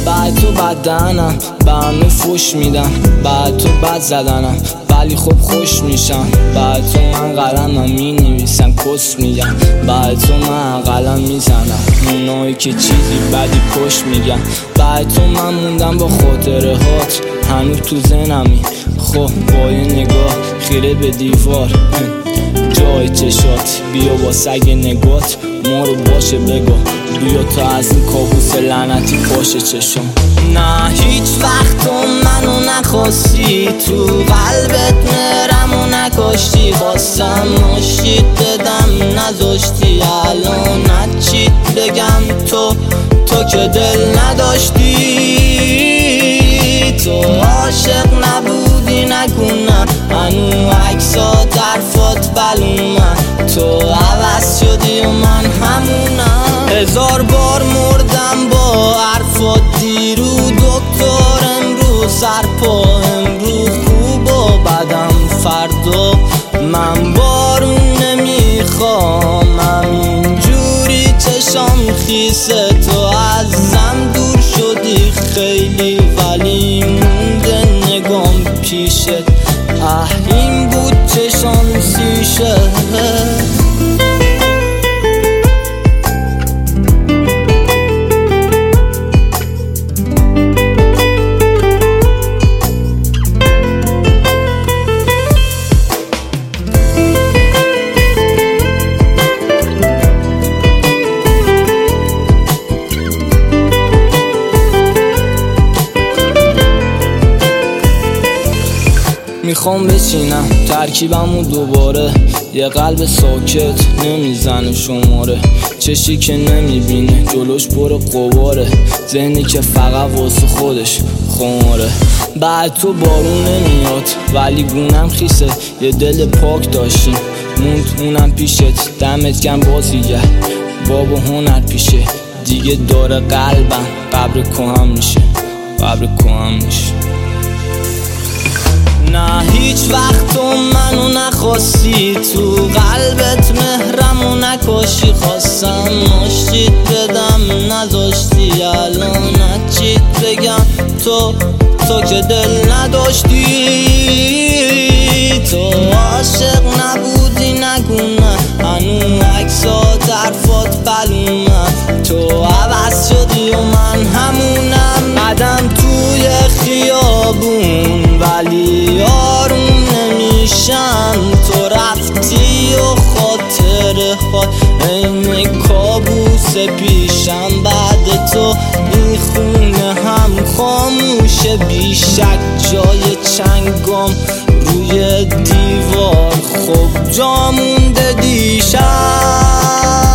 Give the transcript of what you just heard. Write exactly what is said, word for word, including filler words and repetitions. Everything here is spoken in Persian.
بعد تو بدنم به همه فوش میدم، بعد تو بد زدنم ولی خب خوش میشم، بعد تو من قلمم می نویسم کس میگم، بعد تو من قلم میزنم اونایی که چیزی بدی پشت میگم، بعد تو من موندم با خاطره هات هنوز تو ذهنمی. خب با یه نگاه خیره به دیوار جای چشات بیا با سگ نگات ما رو باشه بگو بیا تا از این کابوس لعنتی پاشه چشم. نه هیچ وقت تو منو نخواستی، تو قلبت مهرمو نکاشتی، خواستم ماشید بدم نذاشتی، الان نچید بگم تو تو که دل نداشتی، تو عاشق نبودی نکنم هنو عکسات حرفات بلومن، تو عوض شدی و من همونم. هزار بار مردم با حرفات دیرو دکتر امروز سرپا، امروز خوب و بدم فردا، من بارون نمیخوام همینجوری چشام خیسه، تو ازم دور شدی خیلی ولی مونده نگام پیشت، اه این بود چشام سیشه. میخوام بچینم ترکیبمو دوباره، یه قلب ساکت نمیزنه شماره، چشی که نمیبینه جلوش پر قباره، ذهنی که فقط واسه خودش خماره. بعد تو بارون نمیاد ولی گونم خیسه، یه دل پاک داشتیم موند اونم پیشت، دمت گم بازیگر بابا هنر پیشه، دیگه داره قلبم قبر کهم میشه قبر کهم میشه. نه هیچ وقت تو منو نخواستی، تو قلبت مهرمو نکاشی، خواستم ماشید بدم نذاشتی، الان نچید بگم تو تو که دل نداشتی، تو عاشق نبودی نگونه هنو عکسات حرفات بلومن، تو عوض شدی و من همونم، قدم توی خیابون ولی آروم نمیشم، تو رفتی و خاطره ها این کابوس پیشم، بعد تو این خونه هم خاموشه، بیشک جای چنگام روی دیوار خب جا مونده دیشب.